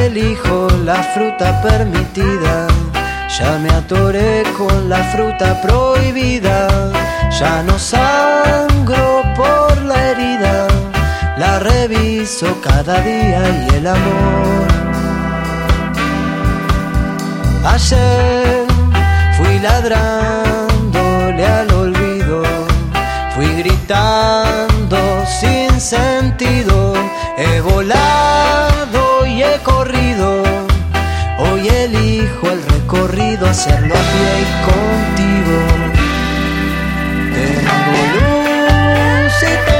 elijo la fruta permitida. Ya me atoré con la fruta prohibida. Ya no sangro por la herida. La reviso cada día y el amor. Ayer fui ladrándole al olvido. Fui gritando sin sentido. He volado y he corrido. Hoy elijo el recorrido, hacerlo a pie y contigo. Tengo luz y